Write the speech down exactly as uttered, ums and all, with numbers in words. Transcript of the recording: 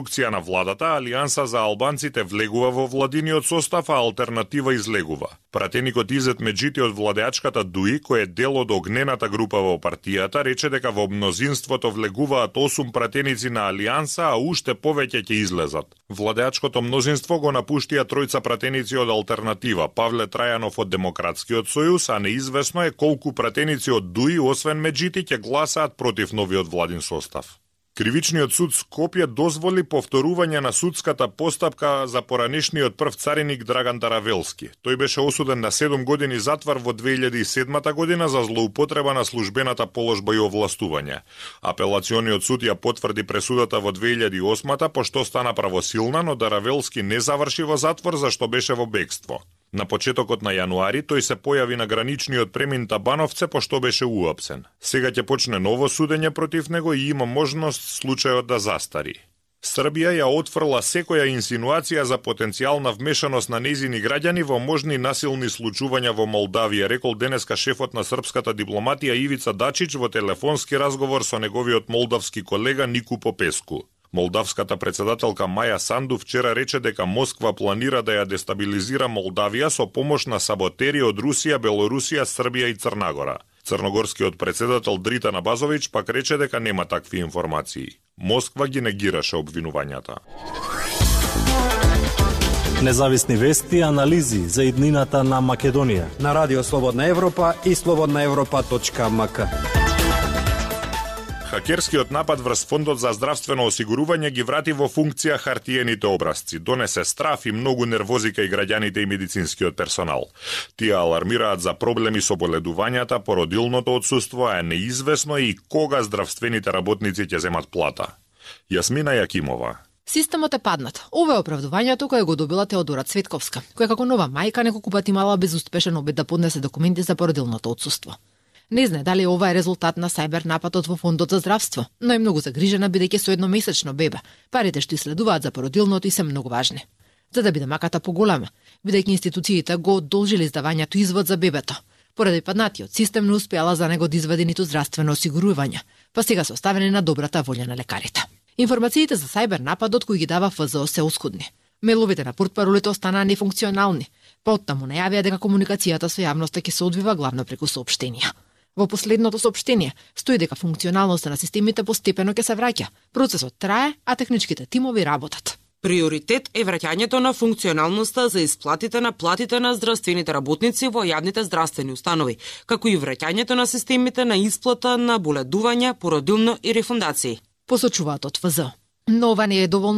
Функција на владата, Алијанса за албанците влегува во владиниот состав, а Алтернатива излегува. Пратеникот Изет Меджити од владеачката ДУИ, кој е дел од огнената група во партијата, рече дека во мнозинството влегуваат осум пратеници на Алијанса, а уште повеќе ќе излезат. Владеачкото мнозинство го напуштија тројца пратеници од Алтернатива, Павле Трајанов од Демократскиот сојуз, а неизвестно е колку пратеници од ДУИ, освен Меджити, ќе гласаат против новиот владин состав. Кривичниот суд Скопје дозволи повторување на судската постапка за поранешниот прв цариник Драган Таравелски. Тој беше осуден на седум години затвор во две илјади и седма година за злоупотреба на службената положба и овластување. Апелациониот суд ја потврди пресудата во две илјади и осма, пошто стана правосилна, но Таравелски не заврши во затвор зашто беше во бегство. На почетокот на јануари тој се појави на граничниот премин Табановце пошто беше уапсен. Сега ќе почне ново судење против него и има можност случајот да застари. Србија ја отфрла секоја инсинуација за потенцијална вмешаност на нејзини граѓани во можни насилни случувања во Молдавија, рекол денеска шефот на српската дипломатија Ивица Дачич во телефонски разговор со неговиот молдавски колега Нику Попеску. Молдавската председателка Маја Санду вчера рече дека Москва планира да ја дестабилизира Молдавија со помош на саботери од Русија, Белорусија, Србија и Црнагора. Црногорскиот председател Дритан Абазович пак рече дека нема такви информации. Москва ги негираше обвинувањата. Независни вести и анализи за иднината на Македонија на Радио Слободна Европа и слободна европа точка ем ка. Хакерскиот напад врз Фондот за здравствено осигурување ги врати во функција хартиените образци, донесе страф и многу нервозика и граѓаните и медицинскиот персонал. Тие алармираат за проблеми со боледувањата, породилното отсуство, а неизвестно и кога здравствените работници ќе земат плата. Јасмина Јакимова. Системот е паднат. Ова е оправдувањето кое го добила Теодора Цветковска, која како нова мајка неколку пати имала безуспешен обид да поднесе документи за породилното отсуство. Не знае дали ова е резултат на сајбер нападот во Фондот за здравство, но е многу загрижена бидејќи со едномесечно бебе. Парите што исследуваат за породилното и се многу важни. За да биде маката поголема, бидејќи институциите го одолжили издавањето извод за бебето. Поради паднатиот систем не успеала за него да извади ниту здравствено осигурување, па сега се оставени на добрата волја на лекарите. Информациите за сајбер нападот кои ги дава Ф З О се оскудни. Меловите на портпаролите останаа нефункционални, па оттаму најавија дека комуникацијата со јавноста ќе се одвива главно преку соопштенија. Во последното соопштение стои дека функционалноста на системите постепено ќе се враќа. Процесот трае, а техничките тимови работат. Приоритет е враќањето на функционалноста за исплатите на платите на здравствените работници во јавните здравствени установи, како и враќањето на системите на исплата на боледувања, породилно и рефундации. Посочуваат од Ф З О. Но ова не е доволно